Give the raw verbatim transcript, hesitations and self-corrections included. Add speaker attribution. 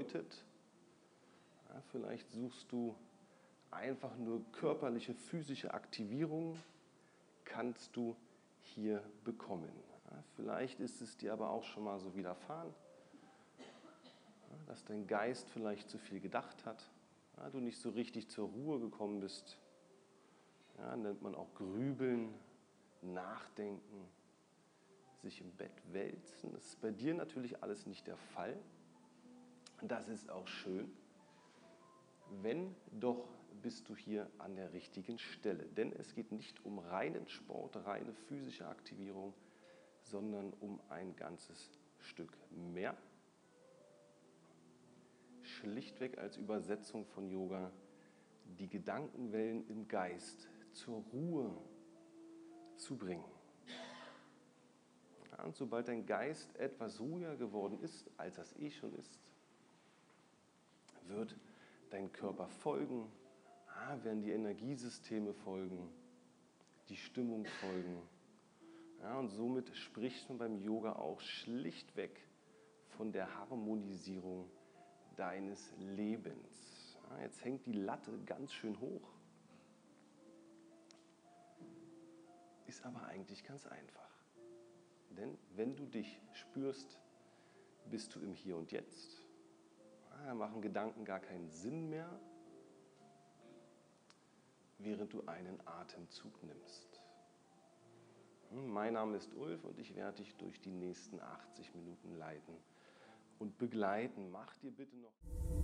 Speaker 1: bedeutet. Ja, vielleicht suchst du einfach nur körperliche, physische Aktivierung, kannst du hier bekommen. Ja, vielleicht ist es dir aber auch schon mal so widerfahren, ja, dass dein Geist vielleicht zu viel gedacht hat, ja, du nicht so richtig zur Ruhe gekommen bist. Ja, nennt man auch Grübeln, Nachdenken, sich im Bett wälzen. Das ist bei dir natürlich alles nicht der Fall. Das ist auch schön. Wenn, doch bist du hier an der richtigen Stelle. Denn es geht nicht um reinen Sport, reine physische Aktivierung, sondern um ein ganzes Stück mehr. Schlichtweg als Übersetzung von Yoga die Gedankenwellen im Geist zur Ruhe zu bringen. Ja, und sobald dein Geist etwas ruhiger geworden ist, als das eh schon ist, wird dein Körper folgen, ah, werden die Energiesysteme folgen, die Stimmung folgen. Ja, und somit spricht man beim Yoga auch schlichtweg von der Harmonisierung deines Lebens. Ja, jetzt hängt die Latte ganz schön hoch, ist aber eigentlich ganz einfach. Denn wenn du dich spürst, bist du im Hier und Jetzt. Da machen Gedanken gar keinen Sinn mehr, während du einen Atemzug nimmst. Mein Name ist Ulf und ich werde dich durch die nächsten achtzig Minuten leiten und begleiten. Mach dir bitte noch...